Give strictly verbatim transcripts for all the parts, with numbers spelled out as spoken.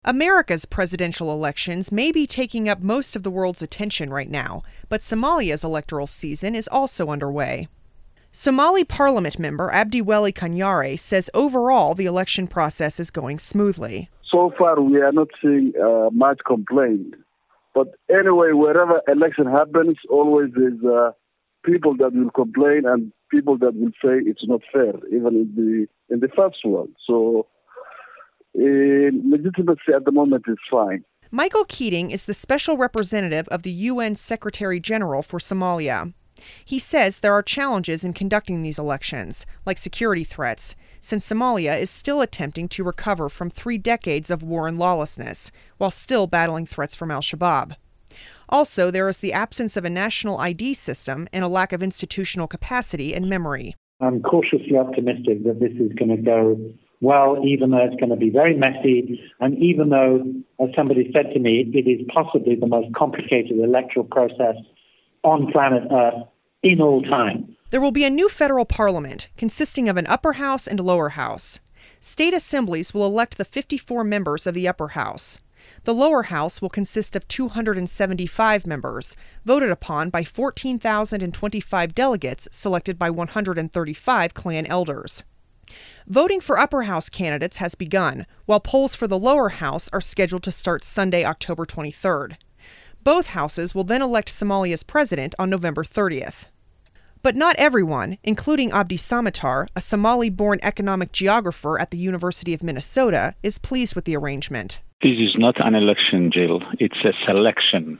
America's presidential elections may be taking up most of the world's attention right now, but Somalia's electoral season is also underway. Somali parliament member Abdiweli Kanyare says overall the election process is going smoothly. So far, we are not seeing uh, much complaint. But anyway, wherever election happens, always there's uh, people that will complain and people that will say it's not fair, even in the in the first one. So uh, legitimacy at the moment is fine. Michael Keating is the special representative of the U N Secretary General for Somalia. He says there are challenges in conducting these elections, like security threats, since Somalia is still attempting to recover from three decades of war and lawlessness, while still battling threats from al-Shabaab. Also, there is the absence of a national I D system and a lack of institutional capacity and memory. I'm cautiously optimistic that this is going to go well, even though it's going to be very messy, and even though, as somebody said to me, it is possibly the most complicated electoral process on planet Earth in all time. There will be a new federal parliament consisting of an upper house and a lower house. State assemblies will elect the fifty-four members of the upper house. The lower house will consist of two hundred seventy-five members, voted upon by fourteen thousand twenty-five delegates selected by one hundred thirty-five clan elders. Voting for upper house candidates has begun, while polls for the lower house are scheduled to start Sunday, October twenty-third. Both houses will then elect Somalia's president on November thirtieth. But not everyone, including Abdi Samatar, a Somali-born economic geographer at the University of Minnesota, is pleased with the arrangement. This is not an election, Jill. It's a selection.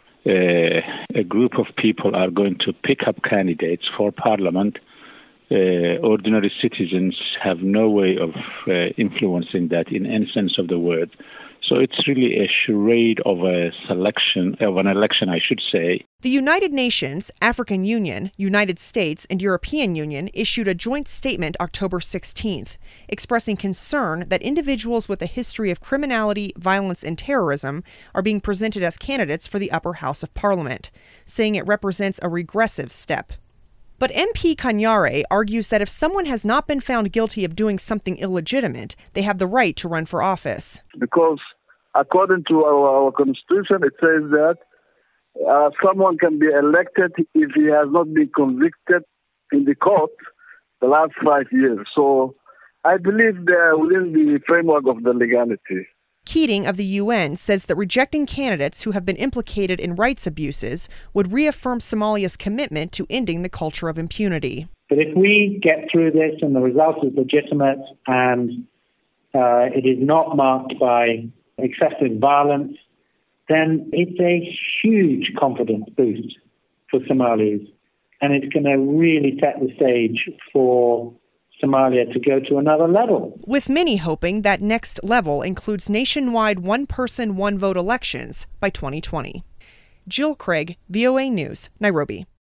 Uh, a group of people are going to pick up candidates for parliament. Uh, ordinary citizens have no way of uh, influencing that in any sense of the word. So it's really a charade of a selection, of an election, I should say. The United Nations, African Union, United States, and European Union issued a joint statement October sixteenth, expressing concern that individuals with a history of criminality, violence, and terrorism are being presented as candidates for the upper house of parliament, saying it represents a regressive step. But M P Kanyare argues that if someone has not been found guilty of doing something illegitimate, they have the right to run for office. Because according to our, our constitution, it says that uh, someone can be elected if he has not been convicted in the court the last five years. So I believe they are within the framework of the legality. Keating of the U N says that rejecting candidates who have been implicated in rights abuses would reaffirm Somalia's commitment to ending the culture of impunity. But if we get through this and the result is legitimate and uh, it is not marked by excessive violence, then it's a huge confidence boost for Somalis. And it's going to really set the stage for Somalia to go to another level. With many hoping that next level includes nationwide one-person, one-vote elections by twenty twenty. Jill Craig, V O A News, Nairobi.